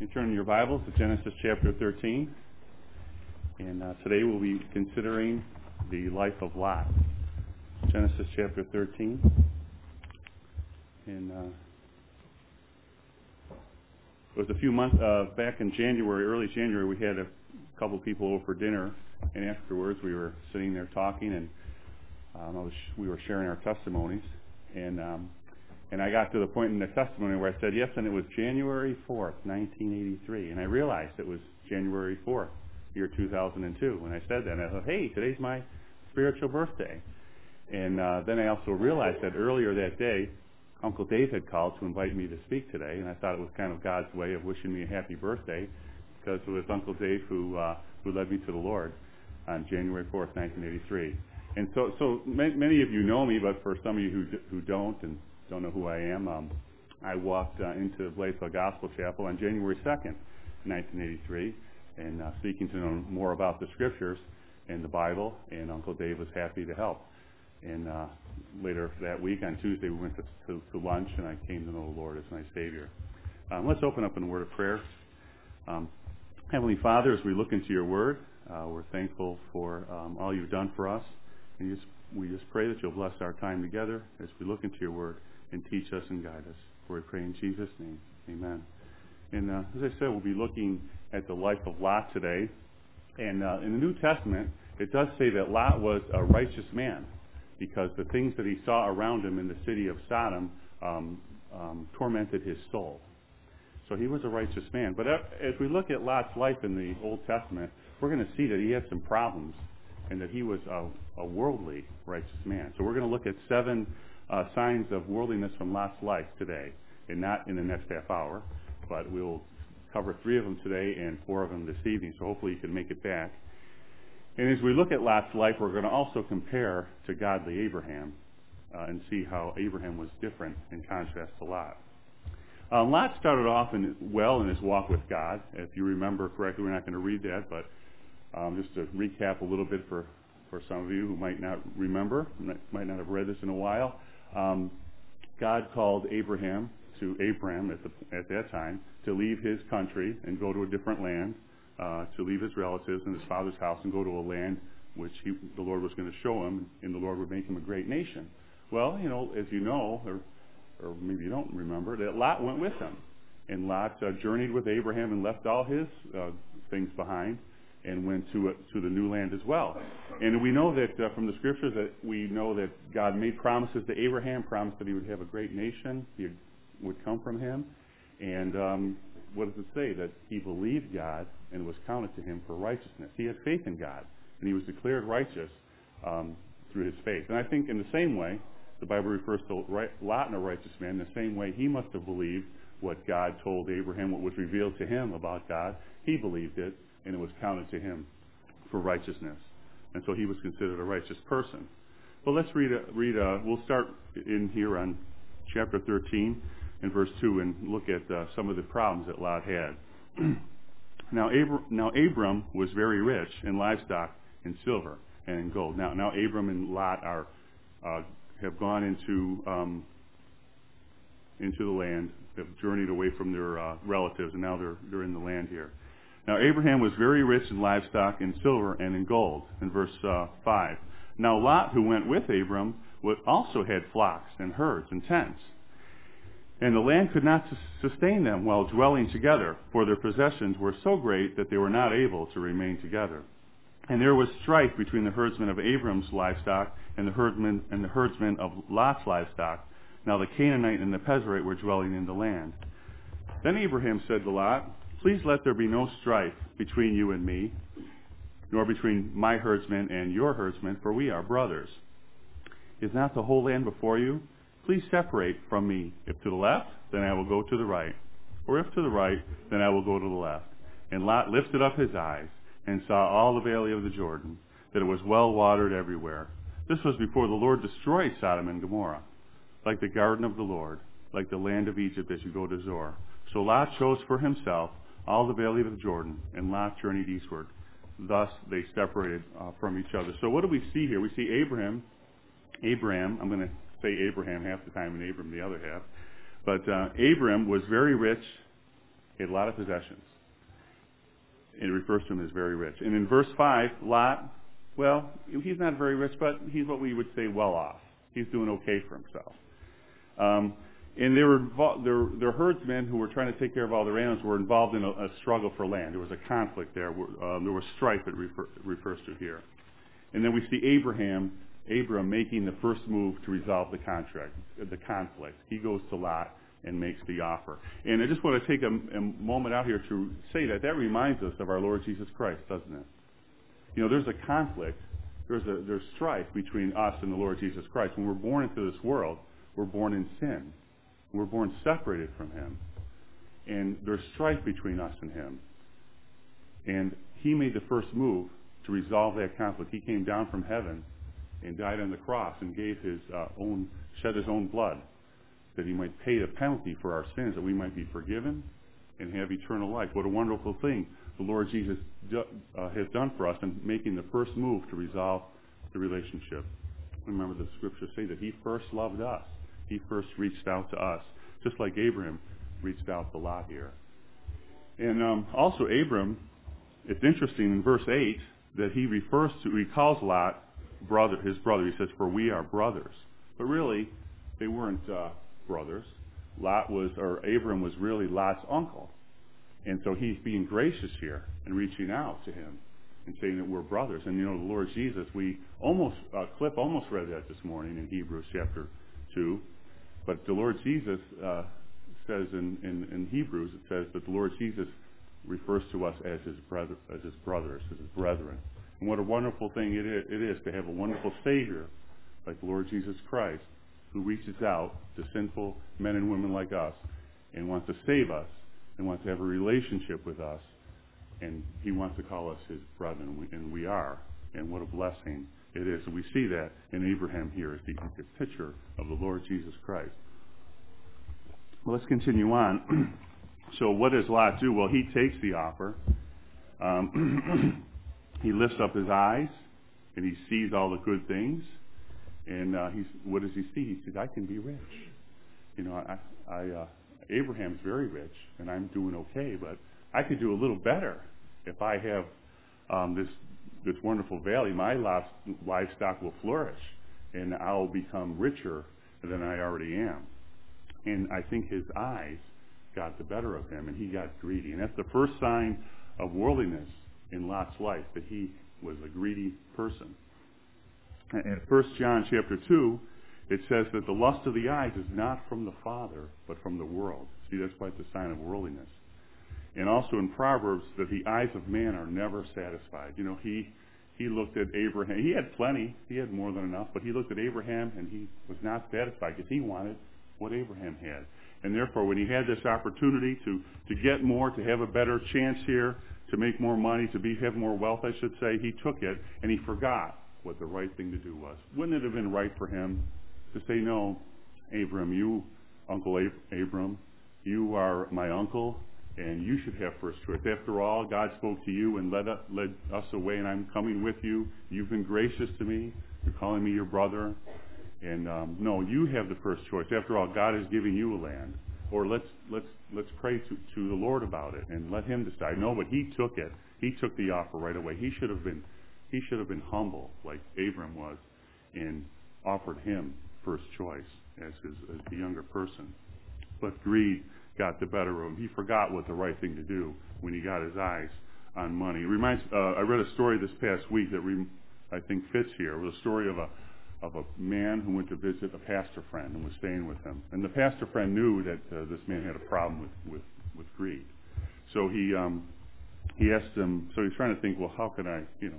You turn your Bibles to Genesis chapter 13, and today we'll be considering the life of Lot. Genesis chapter 13, and it was a few months back in January, early January. We had a couple people over for dinner, and afterwards we were sitting there talking, and we were sharing our testimonies, and I got to the point in the testimony where I said, yes, and it was January 4th, 1983. And I realized it was January 4th, year 2002. When I said that, and I thought, hey, today's my spiritual birthday. And then I also realized that earlier that day, Uncle Dave had called to invite me to speak today. And I thought it was kind of God's way of wishing me a happy birthday, because it was Uncle Dave who led me to the Lord on January 4th, 1983. And so many of you know me, but for some of you who don't and don't know who I am, I walked into Blazeville Gospel Chapel on January 2nd, 1983, and seeking to know more about the Scriptures and the Bible, and Uncle Dave was happy to help. And later that week, on Tuesday, we went to lunch, and I came to know the Lord as my Savior. Let's open up in a word of prayer. Heavenly Father, as we look into your Word, we're thankful for all you've done for us, and we just pray that you'll bless our time together as we look into your Word and teach us and guide us. For we pray in Jesus' name. Amen. And as I said, we'll be looking at the life of Lot today. And in the New Testament, it does say that Lot was a righteous man, because the things that he saw around him in the city of Sodom tormented his soul. So he was a righteous man. But as we look at Lot's life in the Old Testament, we're going to see that he had some problems and that he was a worldly righteous man. So we're going to look at 7 signs of worldliness from Lot's life today, and not in the next half hour, but we'll cover 3 of them today and 4 of them this evening, so hopefully you can make it back. And as we look at Lot's life, we're going to also compare to godly Abraham and see how Abraham was different in contrast to Lot. Lot started off well in his walk with God. If you remember correctly, we're not going to read that, but just to recap a little bit for some of you who might not remember, might not have read this in a while, God called Abraham at that time to leave his country and go to a different land, to leave his relatives and his father's house and go to a land which the Lord was going to show him, and the Lord would make him a great nation. Well, as you know, or maybe you don't remember, that Lot went with him. And Lot journeyed with Abraham and left all his things behind and went to the new land as well. And we know that from the Scriptures that we know that God made promises to Abraham, promised that he would have a great nation, he would come from him. And what does it say? That he believed God and it was counted to him for righteousness. He had faith in God, and he was declared righteous through his faith. And I think in the same way, the Bible refers to Lot and a righteous man. In the same way, he must have believed what God told Abraham, what was revealed to him about God. He believed it, and it was counted to him for righteousness. And so he was considered a righteous person. Well, let's read. We'll start in here on chapter 13 and verse 2 and look at some of the problems that Lot had. Now Abram was very rich in livestock, in silver, and in gold. Now Abram and Lot have gone into the land. They've journeyed away from their relatives, and now they're in the land here. Now Abraham was very rich in livestock, in silver, and in gold. In verse 5. Now Lot, who went with Abram, also had flocks and herds and tents. And the land could not sustain them while dwelling together, for their possessions were so great that they were not able to remain together. And there was strife between the herdsmen of Abram's livestock and the herdsmen of Lot's livestock. Now the Canaanite and the Perizzite were dwelling in the land. Then Abraham said to Lot, please let there be no strife between you and me, nor between my herdsmen and your herdsmen, for we are brothers. Is not the whole land before you? Please separate from me. If to the left, then I will go to the right. Or if to the right, then I will go to the left. And Lot lifted up his eyes and saw all the valley of the Jordan, that it was well watered everywhere. This was before the Lord destroyed Sodom and Gomorrah, like the garden of the Lord, like the land of Egypt as you go to Zoar. So Lot chose for himself all the valley of the Jordan, and Lot journeyed eastward. Thus they separated from each other. So what do we see here? We see Abraham, I'm going to say Abraham half the time and Abram the other half, but Abram was very rich He had a lot of possessions. It refers to him as very rich. And in verse 5, Lot, well, he's not very rich, but he's what we would say well off. He's doing okay for himself. And their herdsmen who were trying to take care of all their animals were involved in a struggle for land. There was a conflict there. There was strife it refers to here. And then we see Abram making the first move to resolve the conflict. He goes to Lot and makes the offer. And I just want to take a moment out here to say that reminds us of our Lord Jesus Christ, doesn't it? You know, there's a conflict, there's strife between us and the Lord Jesus Christ. When we're born into this world, we're born in sin. We're born separated from Him. And there's strife between us and Him. And He made the first move to resolve that conflict. He came down from heaven and died on the cross and gave shed His own blood, that He might pay the penalty for our sins, that we might be forgiven and have eternal life. What a wonderful thing the Lord Jesus has done for us in making the first move to resolve the relationship. Remember, the scriptures say that He first loved us. He first reached out to us, just like Abraham reached out to Lot here. And also Abram, it's interesting in verse 8 that he calls Lot his brother. He says, "For we are brothers." But really, they weren't brothers. Abram was really Lot's uncle. And so he's being gracious here and reaching out to him and saying that we're brothers. And you know, the Lord Jesus, Cliff almost read that this morning in Hebrews chapter 2. But the Lord Jesus says in Hebrews, it says that the Lord Jesus refers to us as his brothers, as his brethren. And what a wonderful thing it is to have a wonderful Savior like the Lord Jesus Christ, who reaches out to sinful men and women like us and wants to save us and wants to have a relationship with us. And He wants to call us His brethren, and we are. And what a blessing it is. And we see that in Abraham here as the picture of the Lord Jesus Christ. Well, let's continue on. So what does Lot do? Well, he takes the offer. He lifts up his eyes, and he sees all the good things. And what does he see? He says, "I can be rich. You know, Abraham's very rich, and I'm doing okay, but I could do a little better if I have this wonderful valley. My livestock will flourish, and I'll become richer than I already am." And I think his eyes got the better of him, and he got greedy. And that's the first sign of worldliness in Lot's life, that he was a greedy person. In 1 John chapter 2, it says that the lust of the eyes is not from the Father, but from the world. See, that's why it's a sign of worldliness. And also in Proverbs, that the eyes of man are never satisfied. You know, he looked at Abraham. He had plenty. He had more than enough. But he looked at Abraham, and he was not satisfied because he wanted what Abraham had. And therefore, when he had this opportunity to get more, to have a better chance here, to make more money, to have more wealth, I should say, he took it, and he forgot what the right thing to do was. Wouldn't it have been right for him to say, "No, Uncle Abram, you are my uncle, and you should have first choice. After all, God spoke to you and led us away, and I'm coming with you. You've been gracious to me. You're calling me your brother. And no, you have the first choice. After all, God is giving you a land. Or let's pray to the Lord about it and let Him decide." No, but he took it. He took the offer right away. He should have been humble like Abram was and offered him first choice as the younger person. But greed got the better of him. He forgot what the right thing to do when he got his eyes on money. It reminds. I read a story this past week that I think fits here. It was a story of a man who went to visit a pastor friend and was staying with him. And the pastor friend knew that this man had a problem with greed. So he asked him. So he's trying to think, well, how can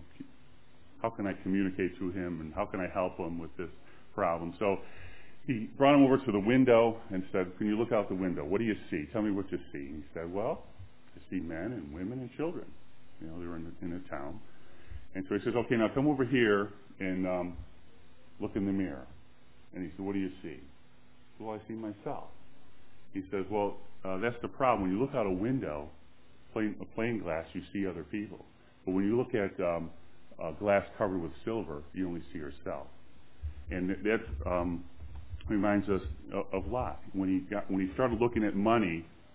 I communicate to him, and how can I help him with this problem? So he brought him over to the window and said, "Can you look out the window? What do you see? Tell me what you see." And he said, "Well, I see men and women and children. You know, they're in a town." And so he says, "Okay, now come over here and look in the mirror." And he said, "What do you see?" "Well, I see myself." He says, "Well, that's the problem. When you look out a window, a plain glass, you see other people. But when you look at a glass covered with silver, you only see yourself." And that reminds us of Lot. When he started looking at money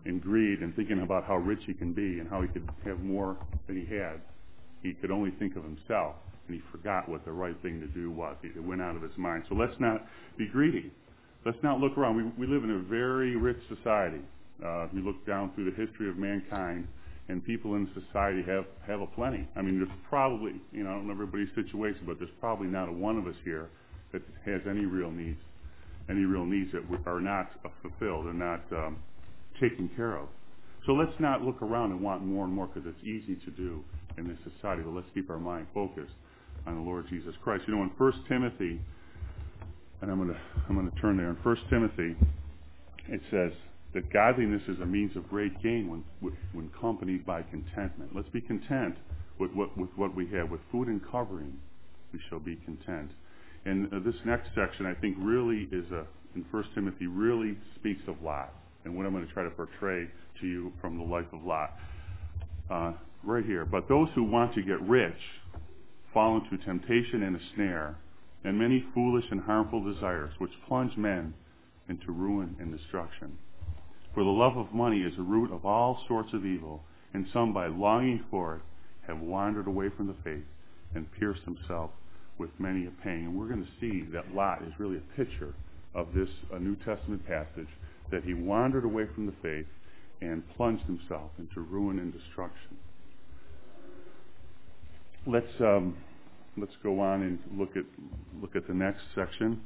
in greed and thinking about how rich he can be and how he could have more than he had, he could only think of himself, and he forgot what the right thing to do was. It went out of his mind. So let's not be greedy. Let's not look around. We live in a very rich society. If you look down through the history of mankind, and people in society have a plenty. I mean, there's probably, I don't know everybody's situation, but there's probably not a one of us here that has any real needs that are not fulfilled and not taken care of. So let's not look around and want more and more, because it's easy to do in this society, but let's keep our mind focused on the Lord Jesus Christ. In 1 Timothy, and I'm going to turn there, in 1 Timothy, it says that godliness is a means of great gain when accompanied by contentment. Let's be content with what we have. With food and covering, we shall be content. And this next section, I think, really is in 1 Timothy, really speaks of Lot, and what I'm going to try to portray to you from the life of Lot. Right here. But those who want to get rich fall into temptation and a snare, and many foolish and harmful desires, which plunge men into ruin and destruction. For the love of money is the root of all sorts of evil, and some, by longing for it, have wandered away from the faith and pierced himself with many a pain. And we're going to see that Lot is really a picture of this New Testament passage, that he wandered away from the faith and plunged himself into ruin and destruction. Let's go on and look at the next section.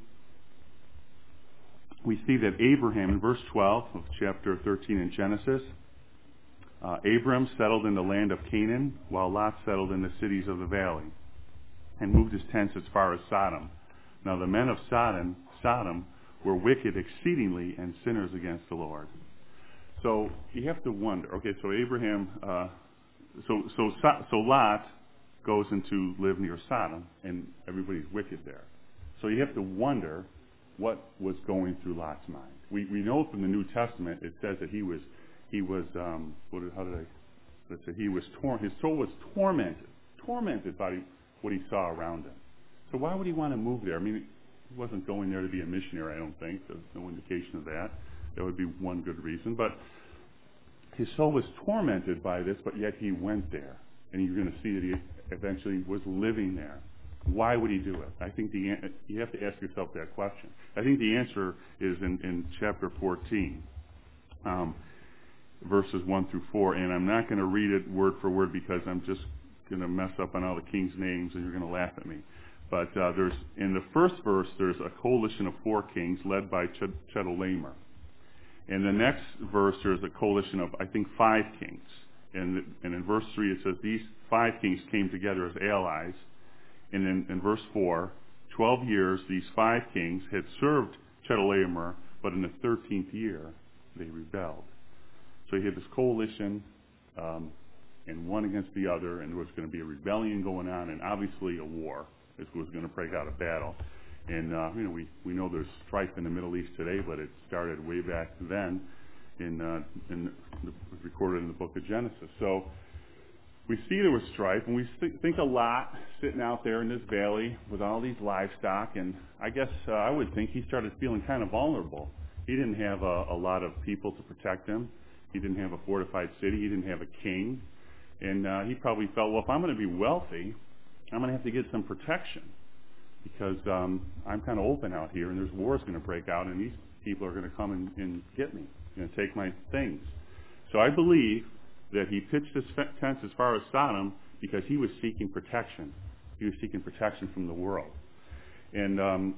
We see that Abraham, in verse 12 of chapter 13 in Genesis, Abram settled in the land of Canaan, while Lot settled in the cities of the valley, and moved his tents as far as Sodom. Now the men of Sodom were wicked exceedingly and sinners against the Lord. So you have to wonder. Okay, so Abraham, so Lot goes into live near Sodom, and everybody's wicked there. So you have to wonder what was going through Lot's mind. We know from the New Testament it says that he was his soul was tormented by what he saw around him. So why would he want to move there? I mean, he wasn't going there to be a missionary, I don't think. There's no indication of that. That would be one good reason. But his soul was tormented by this, but yet he went there. And you're going to see that he eventually was living there. Why would he do it? I think you have to ask yourself that question. I think the answer is in chapter 14, verses 1 through 4. And I'm not going to read it word for word because I'm just going to mess up on all the kings' names and you're going to laugh at me. But there's in the first verse, there's a coalition of 4 kings led by Chedorlaomer. In the next verse, there's a coalition of, I think, 5 kings. And in verse 3, it says these 5 kings came together as allies. And in verse 4, 12 years, these 5 kings had served Chedorlaomer, but in the 13th year, they rebelled. So you had this coalition, and one against the other, and there was going to be a rebellion going on, and obviously a war was going to break out, a battle. And we know there's strife in the Middle East today, but it started way back then, recorded in the book of Genesis. So we see there was strife, and we think a lot sitting out there in this valley with all these livestock, and I guess I would think he started feeling kind of vulnerable. He didn't have a lot of people to protect him. He didn't have a fortified city. He didn't have a king. And he probably felt, well, if I'm going to be wealthy, I'm going to have to get some protection because I'm kind of open out here, and there's wars going to break out, and these people are going to come and get me, take my things. So I believe that he pitched his tents as far as Sodom because he was seeking protection. He was seeking protection from the world. And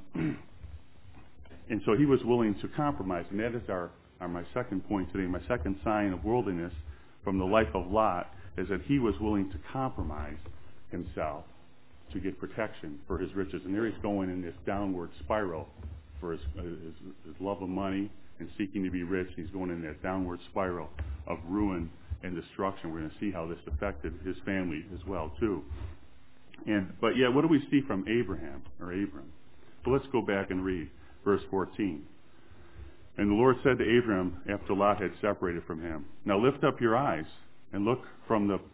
so he was willing to compromise. And that is my second point today. My second sign of worldliness from the life of Lot is that he was willing to compromise himself to get protection for his riches. And there he's going in this downward spiral for his love of money and seeking to be rich. He's going in that downward spiral of ruin and destruction. We're going to see how this affected his family as well, too. But what do we see from Abram? Well, let's go back and read verse 14. And the Lord said to Abram, after Lot had separated from him, now lift up your eyes and look from the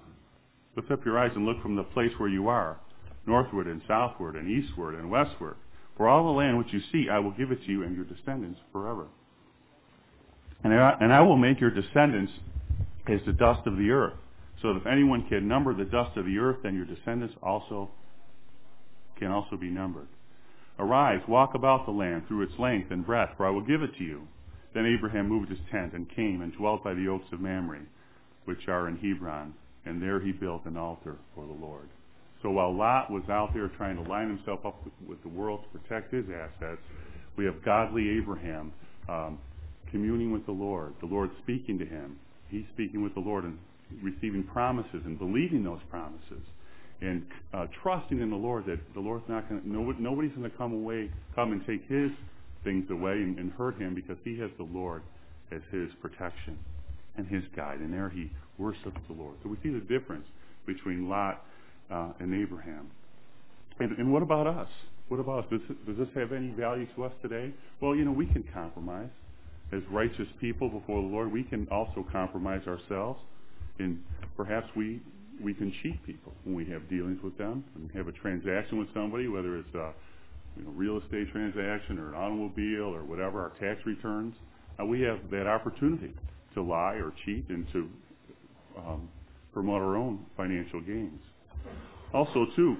place where you are, northward and southward and eastward and westward. For all the land which you see, I will give it to you and your descendants forever. And I will make your descendants as the dust of the earth, so that if anyone can number the dust of the earth, then your descendants can also be numbered. Arise, walk about the land through its length and breadth, for I will give it to you. Then Abraham moved his tent and came and dwelt by the oaks of Mamre, which are in Hebron, and there he built an altar for the Lord. So while Lot was out there trying to line himself up with the world to protect his assets, we have godly Abraham communing with the Lord speaking to him. He's speaking with the Lord and receiving promises and believing those promises, and trusting in the Lord that the Lord's not going to, nobody's going to come and take his things away and hurt him, because he has the Lord as his protection and his guide. And there he worships the Lord. So we see the difference between Lot and Abraham. And what about us? What about us? Does this have any value to us today? Well, we can compromise. As righteous people before the Lord, we can also compromise ourselves. And perhaps we can cheat people when we have dealings with them and have a transaction with somebody, whether it's a real estate transaction or an automobile or whatever, our tax returns. We have that opportunity to lie or cheat and to promote our own financial gains. Also, too,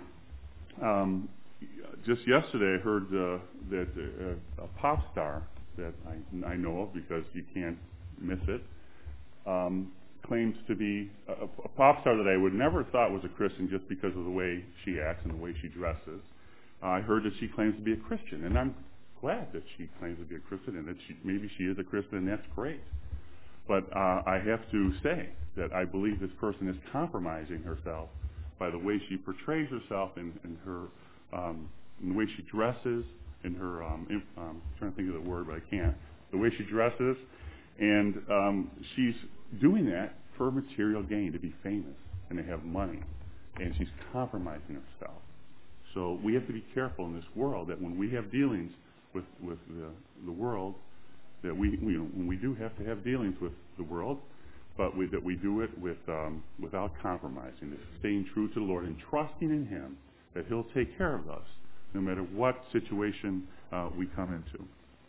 just yesterday I heard that a pop star that I know of, because you can't miss it, claims to be a pop star that I would never thought was a Christian just because of the way she acts and the way she dresses. I heard that she claims to be a Christian, and I'm glad that she claims to be a Christian, and that maybe she is a Christian, and that's great. But I have to say that I believe this person is compromising herself by the way she portrays herself and her in the way she dresses, in her I'm trying to think of the word, but I can't. The way she dresses, and she's doing that for material gain, to be famous and to have money, and she's compromising herself. So we have to be careful in this world that when we have dealings with the world, that when we do have to have dealings with the world, but that we do it without compromising, staying true to the Lord and trusting in Him that He'll take care of us no matter what situation we come into.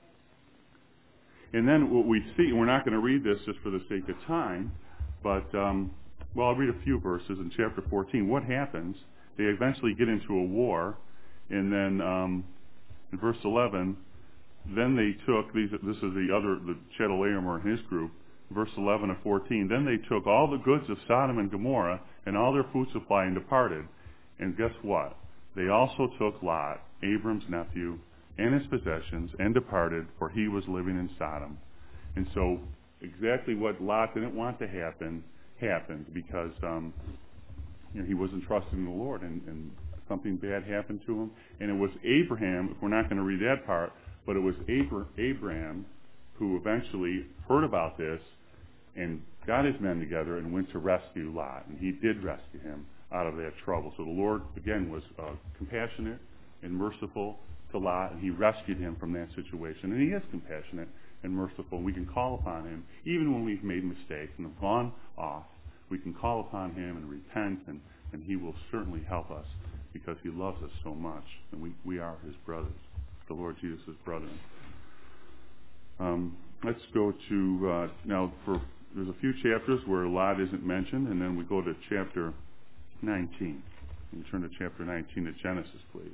And then what we see, and we're not going to read this just for the sake of time, but I'll read a few verses in chapter 14. What happens? They eventually get into a war, and then in verse 11, then they took these. This is the Chedorlaomer and his group. Verse 11 of 14. Then they took all the goods of Sodom and Gomorrah and all their food supply and departed. And guess what? They also took Lot, Abram's nephew, and his possessions, and departed, for he was living in Sodom. And so exactly what Lot didn't want to happen happened, because he wasn't trusting in the Lord, and something bad happened to him. And it was Abraham, if we're not going to read that part, but it was Abraham who eventually heard about this and got his men together and went to rescue Lot. And he did rescue him out of that trouble. So the Lord, again, was compassionate and merciful to Lot, and He rescued him from that situation. And He is compassionate and merciful. We can call upon Him even when we've made mistakes and have gone off. We can call upon Him and repent, and He will certainly help us, because He loves us so much, and we are His brothers. The Lord Jesus is brother. Let's go to now. There's a few chapters where Lot isn't mentioned, and then we go to chapter 19. You turn to chapter 19 of Genesis, please.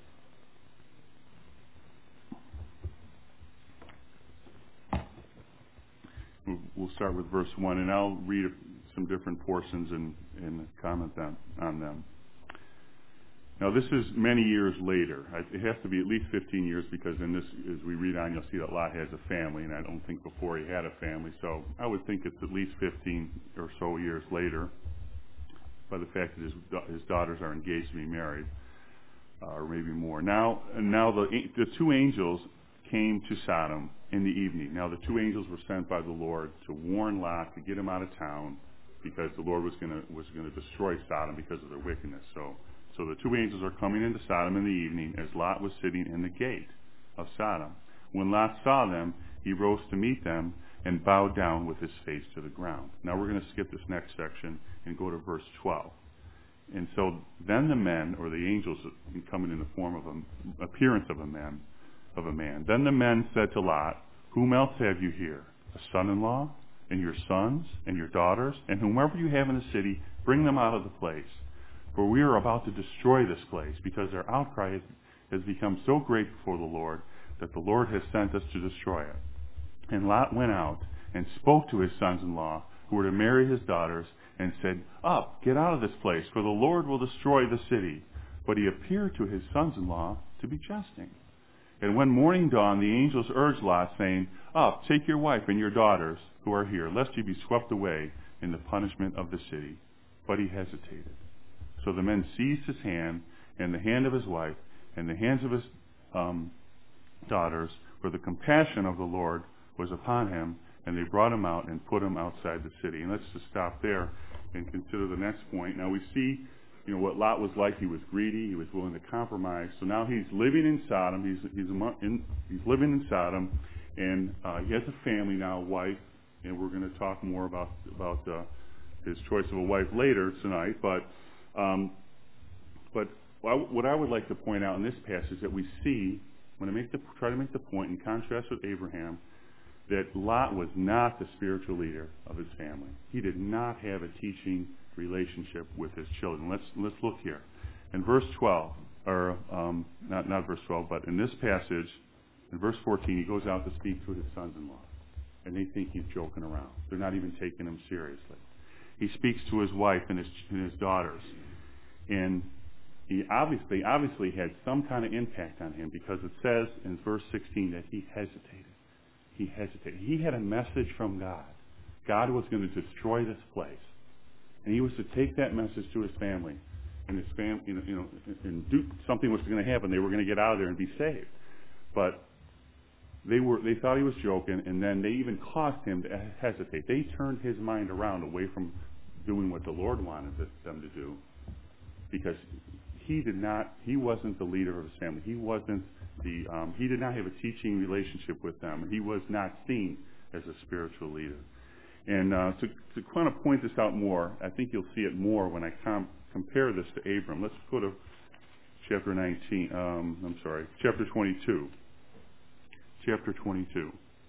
We'll start with verse 1, and I'll read some different portions and comment on them. Now, this is many years later. It has to be at least 15 years, because in this, as we read on, you'll see that Lot has a family, and I don't think before he had a family. So I would think it's at least 15 or so years later, by the fact that his daughters are engaged to be married, or maybe more. Now the two angels came to Sodom in the evening. Now the two angels were sent by the Lord to warn Lot, to get him out of town, because the Lord was going to destroy Sodom because of their wickedness. So the two angels are coming into Sodom in the evening as Lot was sitting in the gate of Sodom. When Lot saw them, he rose to meet them and bowed down with his face to the ground. Now we're going to skip this next section and go to verse 12. And so then the men, or the angels coming in the form of an appearance of a man, then the men said to Lot, "Whom else have you here? a son-in-law, and your sons, and your daughters, and whomever you have in the city, bring them out of the place. For we are about to destroy this place, because their outcry has become so great before the Lord, that the Lord has sent us to destroy it. And Lot went out, and spoke to his sons-in-law, who were to marry his daughters, and said, Up, get out of this place, for the Lord will destroy the city. But he appeared to his sons-in-law to be jesting. And when morning dawned, the angels urged Lot, saying, Up, take your wife and your daughters, who are here, lest you be swept away in the punishment of the city. But he hesitated. So the men seized his hand, and the hand of his wife, and the hands of his daughters, for the compassion of the Lord was upon him, and they brought him out and put him outside the city. And let's just stop there and consider the next point. Now we see, what Lot was like. He was greedy. He was willing to compromise. So now he's living in Sodom. He's living in Sodom, and he has a family now, a wife. And we're going to talk more about his choice of a wife later tonight. But what I would like to point out in this passage that we see, when I try to make the point in contrast with Abraham, that Lot was not the spiritual leader of his family. He did not have a teaching relationship with his children. Let's look here. In verse 12, or not verse 12, but in this passage, in verse 14, he goes out to speak to his sons-in-law, and they think he's joking around. They're not even taking him seriously. He speaks to his wife and his daughters, and he obviously had some kind of impact on him, because it says in verse 16 that he hesitated. He hesitated. He had a message from God. God was going to destroy this place, and he was to take that message to his family, and his family, and do something was going to happen. They were going to get out of there and be saved. But they thought he was joking, and then they even caused him to hesitate. They turned his mind around away from doing what the Lord wanted them to do, because he wasn't the leader of his family. He did not have a teaching relationship with them. He was not seen as a spiritual leader. And to kind of point this out more, I think you'll see it more when I compare this to Abram. Let's go to chapter 22. Chapter 22.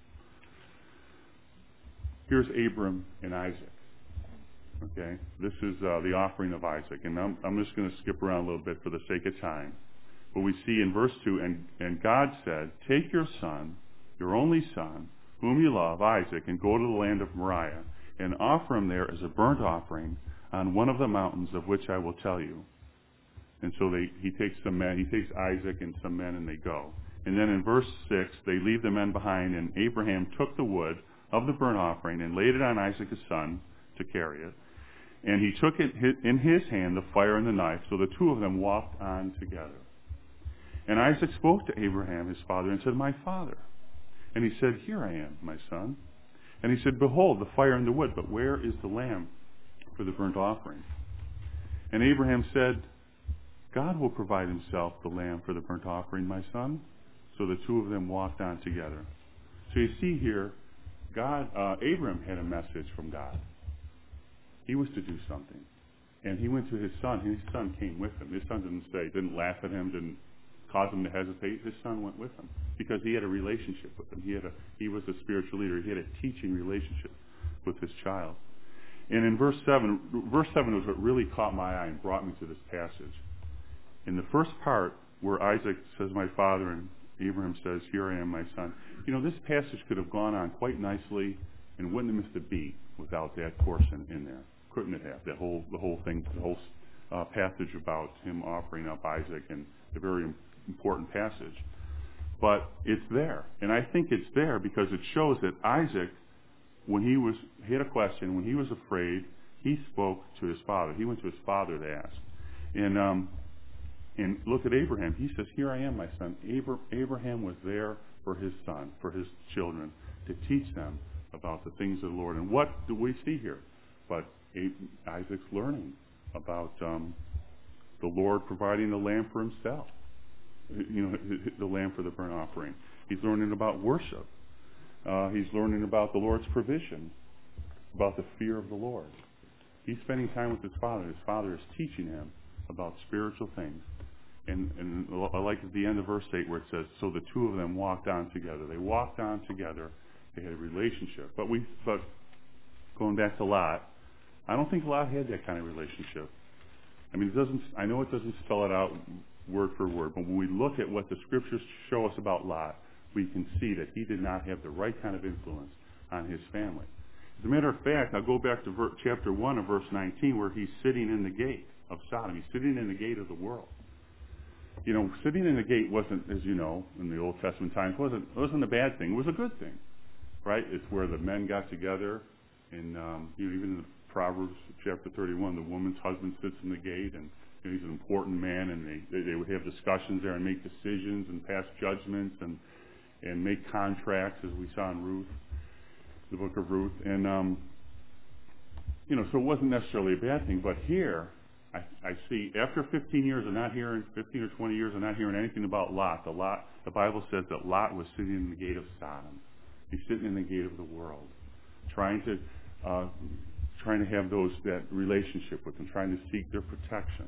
Here's Abram and Isaac. Okay, this is the offering of Isaac, and I'm just going to skip around a little bit for the sake of time. But we see in verse 2, and God said, Take your son, your only son, whom you love, Isaac, and go to the land of Moriah, and offer him there as a burnt offering on one of the mountains of which I will tell you. And so he takes Isaac and some men, and they go. And then in verse 6, they leave the men behind, and Abraham took the wood of the burnt offering and laid it on Isaac his son to carry it. And he took in his hand the fire and the knife, so the two of them walked on together. And Isaac spoke to Abraham his father and said, My father. And he said, Here I am, my son. And he said, Behold, the fire and the wood, but where is the lamb for the burnt offering? And Abraham said, God will provide himself the lamb for the burnt offering, my son. So the two of them walked on together. So you see here, Abraham had a message from God. He was to do something. And he went to his son. His son came with him. His son didn't laugh at him, didn't cause him to hesitate. His son went with him because he had a relationship with him. He was a spiritual leader. He had a teaching relationship with his child. And in verse 7 was what really caught my eye and brought me to this passage. In the first part, where Isaac says, My father, and Abraham says, Here I am, my son. This passage could have gone on quite nicely and wouldn't have missed a beat without that portion in there. Couldn't it have? The whole thing, the whole passage about him offering up Isaac, and a very important passage. But it's there. And I think it's there because it shows that Isaac, when he had a question, when he was afraid, he spoke to his father. He went to his father to ask. And look at Abraham. He says, Here I am, my son. Abraham was there for his son, for his children, to teach them about the things of the Lord. And what do we see here? But Isaac's learning about the Lord providing the lamb for himself. The lamb for the burnt offering. He's learning about worship. He's learning about the Lord's provision, about the fear of the Lord. He's spending time with his father. His father is teaching him about spiritual things. And I like at the end of verse 8 where it says, So the two of them walked on together. They walked on together They had a relationship. But going back to Lot, I don't think Lot had that kind of relationship. I mean, I know it doesn't spell it out word for word, but when we look at what the scriptures show us about Lot, we can see that he did not have the right kind of influence on his family. As a matter of fact, I'll go back to chapter 1 of verse 19, where he's sitting in the gate of Sodom. He's sitting in the gate of the world. You know, sitting in the gate wasn't, as you know, in the Old Testament times, wasn't a bad thing. It was a good thing, right? It's where the men got together, and even in the Proverbs chapter 31, the woman's husband sits in the gate, and he's an important man, and they would have discussions there and make decisions and pass judgments and make contracts, as we saw in Ruth, the book of Ruth. And, so it wasn't necessarily a bad thing. But here, I see, after 15 years of not hearing, 15 or 20 years of not hearing anything about Lot, the Bible says that Lot was sitting in the gate of Sodom. He's sitting in the gate of the world, trying to have that relationship with them, trying to seek their protection.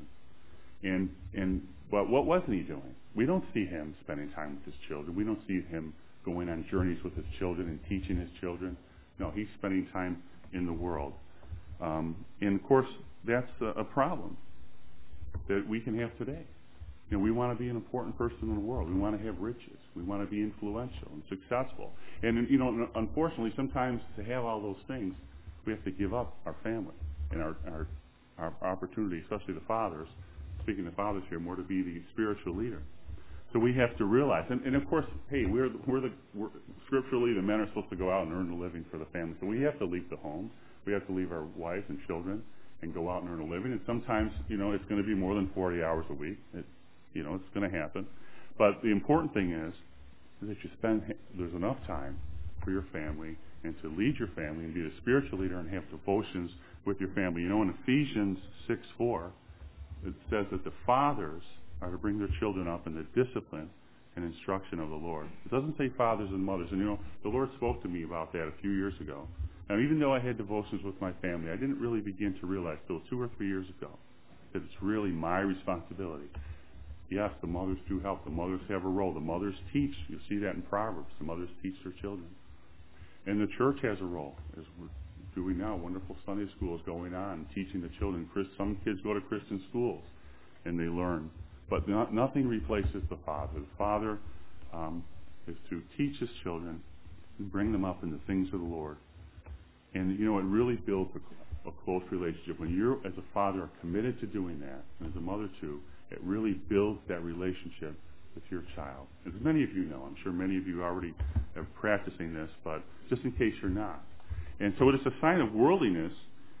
But what wasn't he doing? We don't see him spending time with his children. We don't see him going on journeys with his children and teaching his children. No, he's spending time in the world. And of course, that's a problem that we can have today. We want to be an important person in the world. We want to have riches. We want to be influential and successful. And unfortunately, sometimes to have all those things, we have to give up our family and our opportunity, especially the fathers. Speaking to fathers here, more to be the spiritual leader. So we have to realize, and of course, hey, we're scripturally, the men are supposed to go out and earn a living for the family. So we have to leave the home. We have to leave our wives and children and go out and earn a living. And sometimes, it's going to be more than 40 hours a week. It's going to happen. But the important thing is that there's enough time for your family and to lead your family and be the spiritual leader and have devotions with your family. In Ephesians 6:4, it says that the fathers are to bring their children up in the discipline and instruction of the Lord. It doesn't say fathers and mothers. And the Lord spoke to me about that a few years ago. Now, even though I had devotions with my family, I didn't really begin to realize till 2 or 3 years ago that it's really my responsibility. Yes, the mothers do help. The mothers have a role. The mothers teach. You'll see that in Proverbs. The mothers teach their children. And the church has a role, as we're doing now. Wonderful Sunday schools going on, teaching the children. Some kids go to Christian schools, and they learn. But nothing replaces the father. The father is to teach his children and bring them up in the things of the Lord. And, it really builds a close relationship. When you, as a father, are committed to doing that, and as a mother too, it really builds that relationship with your child. As many of you know, I'm sure many of you already are practicing this, but just in case you're not. And so it is a sign of worldliness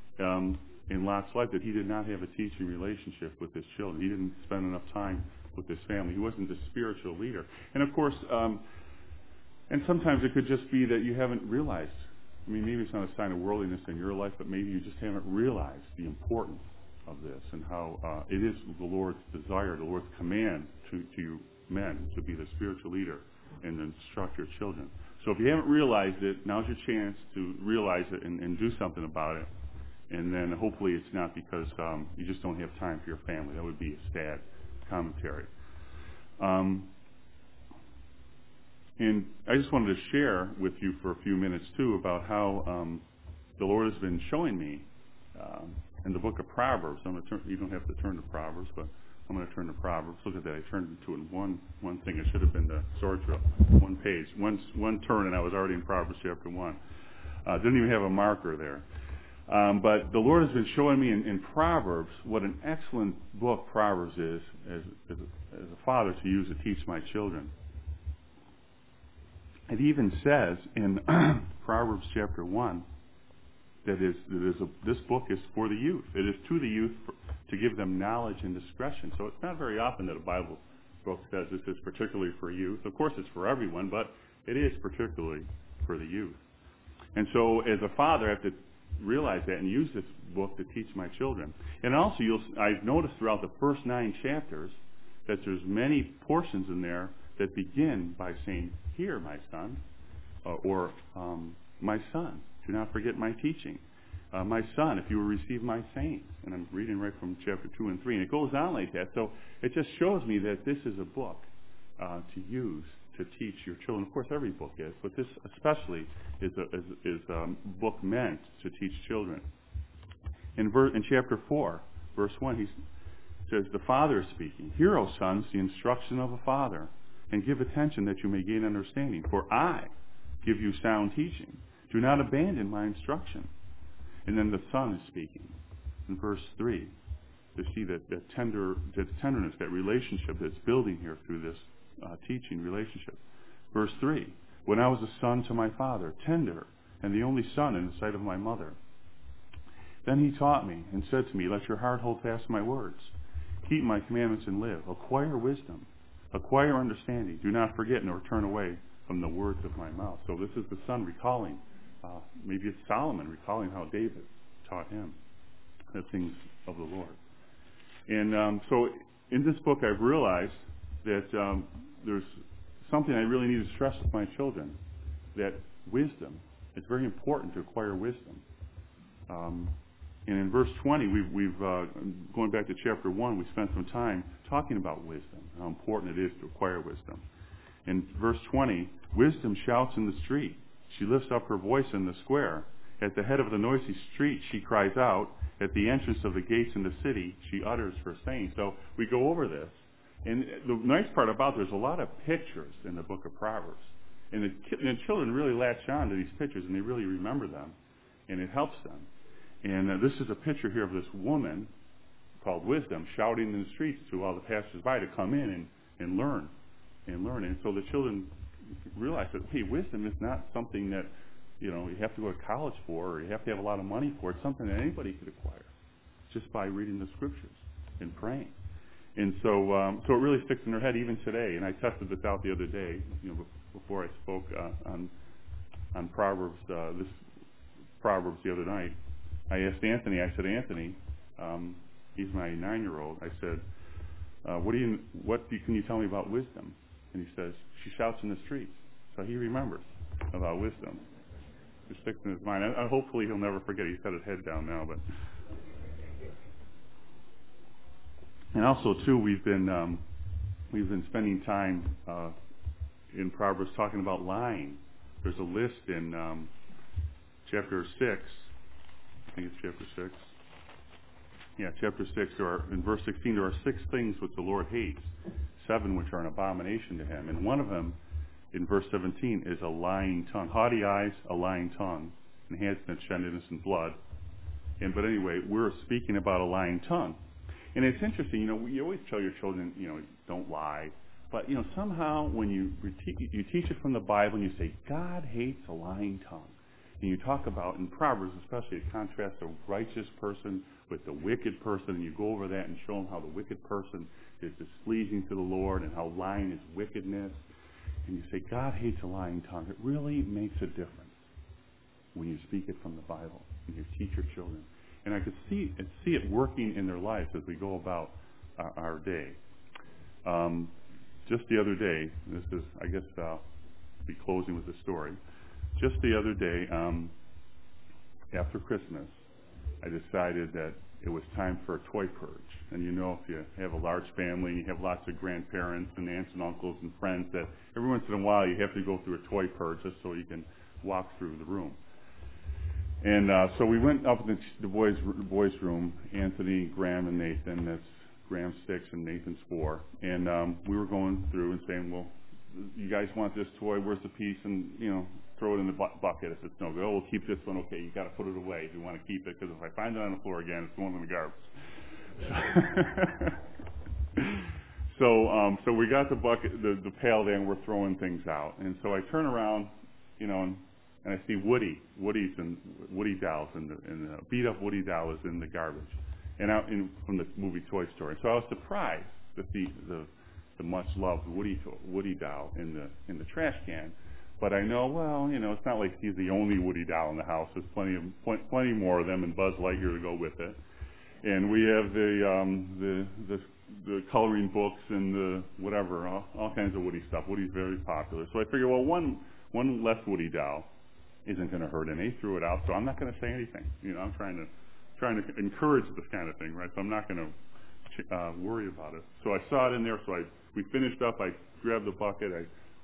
in Lot's life that he did not have a teaching relationship with his children. He didn't spend enough time with his family. He wasn't the spiritual leader. And of course, and sometimes it could just be that you haven't realized. Maybe it's not a sign of worldliness in your life, but maybe you just haven't realized the importance of this and how it is the Lord's desire, the Lord's command to you men to be the spiritual leader and instruct your children. So if you haven't realized it, now's your chance to realize it and do something about it. And then hopefully it's not because you just don't have time for your family. That would be a sad commentary. And I just wanted to share with you for a few minutes, too, about how the Lord has been showing me in the book of Proverbs. You don't have to turn to Proverbs, but I'm going to turn to Proverbs. Look at that. I turned it to one thing. It should have been the sword drill. One page. One turn, and I was already in Proverbs chapter 1. Didn't even have a marker there. But the Lord has been showing me in Proverbs what an excellent book Proverbs is as a father to use to teach my children. It even says in Proverbs chapter 1 that this book is for the youth. It is to the youth to give them knowledge and discretion. So it's not very often that a Bible book says this is particularly for youth. Of course, it's for everyone, but it is particularly for the youth. And so as a father, I have to realize that and use this book to teach my children. And also, I've noticed throughout the first 9 chapters that there's many portions in there that begin by saying, "Hear, my son," or "My son, do not forget my teaching. My son, if you will receive my sayings." And I'm reading right from chapter 2 and 3. And it goes on like that. So it just shows me that this is a book to use to teach your children. Of course, every book is, but this especially is a book meant to teach children. In chapter 4, verse 1, he says, the Father is speaking. Hear, O sons, the instruction of a father, and give attention that you may gain understanding. For I give you sound teaching. Do not abandon my instruction. And then the Son is speaking. In verse 3, to see that tenderness, that relationship that's building here through this teaching relationship. Verse 3, when I was a son to my father, tender, and the only son in the sight of my mother. Then he taught me and said to me, let your heart hold fast my words. Keep my commandments and live. Acquire wisdom. Acquire understanding. Do not forget nor turn away from the words of my mouth. So this is the son recalling, maybe it's Solomon recalling how David taught him the things of the Lord. And so in this book I've realized that there's something I really need to stress with my children, that wisdom, it's very important to acquire wisdom. And in verse 20, we've going back to chapter 1, we spent some time talking about wisdom, how important it is to acquire wisdom. In verse 20, wisdom shouts in the street. She lifts up her voice in the square. At the head of the noisy street, she cries out. At the entrance of the gates in the city, she utters her saying. So we go over this. And the nice part about there's a lot of pictures in the book of Proverbs. And the children really latch on to these pictures, and they really remember them. And it helps them. And this is a picture here of this woman called Wisdom shouting in the streets to all the passers-by to come in and learn. And so the children realize that, hey, wisdom is not something that, you have to go to college for, or you have to have a lot of money for. It's something that anybody could acquire just by reading the scriptures and praying. And so it really sticks in their head even today. And I tested this out the other day, before I spoke on Proverbs, this Proverbs the other night. I asked Anthony, Anthony, he's my 9-year-old, I said, can you tell me about wisdom? And he says, she shouts in the streets. So he remembers about wisdom. It sticks in his mind. Hopefully he'll never forget. He's got his head down now. And also, too, we've been spending time in Proverbs talking about lying. There's a list in chapter 6. I think it's chapter 6. Yeah, chapter 6. In verse 16, there are 6 things which the Lord hates, 7 which are an abomination to him. And one of them, in verse 17, is a lying tongue. Haughty eyes, a lying tongue, and hands that shed innocent blood. But anyway, we're speaking about a lying tongue. And it's interesting, you always tell your children, don't lie. But, somehow when you teach it from the Bible and you say, God hates a lying tongue. And you talk about, in Proverbs especially, it contrasts a righteous person with the wicked person, and you go over that and show them how the wicked person is displeasing to the Lord and how lying is wickedness. And you say, God hates a lying tongue. It really makes a difference when you speak it from the Bible and you teach your children. And I could see it working in their lives as we go about our day. Just the other day, this is, I guess I'll be closing with a story. Just the other day, after Christmas, I decided that it was time for a toy purge. And if you have a large family, you have lots of grandparents and aunts and uncles and friends, that every once in a while you have to go through a toy purge just so you can walk through the room. And so we went up in the boys' room, Anthony, Graham, and Nathan. That's Graham's 6 and Nathan's 4. And we were going through and saying, well, you guys want this toy? Where's the piece? And, throw it in the bucket if it's no good. Oh, we'll keep this one. Okay, you got to put it away if you want to keep it, because if I find it on the floor again, it's going in the garbage. So we got the bucket, the pail there, and we're throwing things out. And so I turn around, and I see Woody dolls, and the beat up Woody doll is in the garbage, and from the movie Toy Story. So I was surprised to see the much loved Woody doll in the trash can. But I know, it's not like he's the only Woody doll in the house. There's plenty more of them, and Buzz Lightyear to go with it. And we have the coloring books and the whatever, all kinds of Woody stuff. Woody's very popular. So I figure, well, one less Woody doll isn't going to hurt any. He threw it out, so I'm not going to say anything. I'm trying to encourage this kind of thing, right? So I'm not going to worry about it. So I saw it in there, so we finished up. I grabbed the bucket. I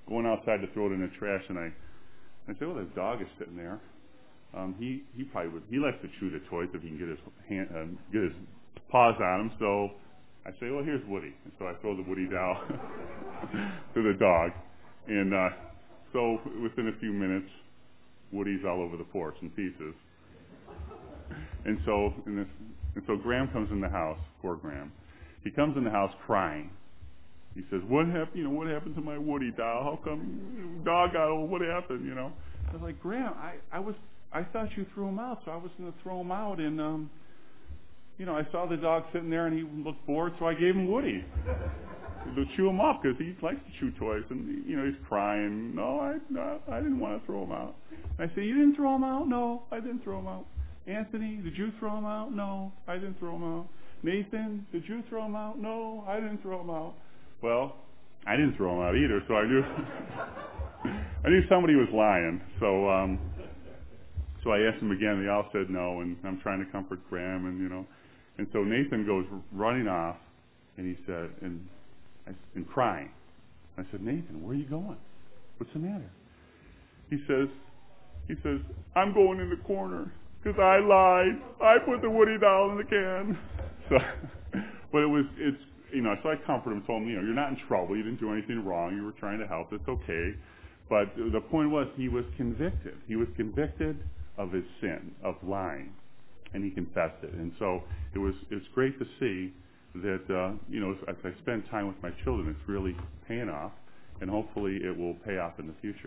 going outside to throw it in the trash, and I say, well, the dog is sitting there. He probably would. He likes to chew the toys if he can get his paws on them. So I say, well, here's Woody. And so I throw the Woody doll to the dog, and so within a few minutes, Woody's all over the porch in pieces. And so Graham comes in the house. Poor Graham. He comes in the house crying. He says, "What happened? What happened to my Woody doll? How come dog got old? What happened? I was like, Graham, I thought you threw him out, so I was going to throw him out, and I saw the dog sitting there, and he looked bored, so I gave him Woody to chew him up because he likes to chew toys, and he's crying. No, I didn't want to throw him out. And I said, you didn't throw him out? No, I didn't throw him out. Anthony, did you throw him out? No, I didn't throw him out. Nathan, did you throw him out? No, I didn't throw him out. Well, I didn't throw him out either, so I knew somebody was lying. So I asked them again. They all said no, and I'm trying to comfort Graham, and so Nathan goes running off, and he said, and crying. I said, Nathan, where are you going? What's the matter? He says, I'm going in the corner because I lied. I put the Woody doll in the can. So, but so I comforted him, told him, you're not in trouble. You didn't do anything wrong. You were trying to help. It's okay. But the point was, he was convicted. He was convicted of his sin, of lying, and he confessed it. And so it's great to see that, as I spend time with my children, it's really paying off, and hopefully it will pay off in the future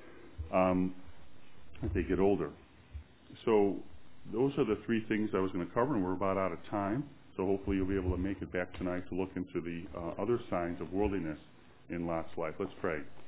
as they get older. So those are the three things I was going to cover, and we're about out of time. So hopefully you'll be able to make it back tonight to look into the other signs of worldliness in Lot's life. Let's pray.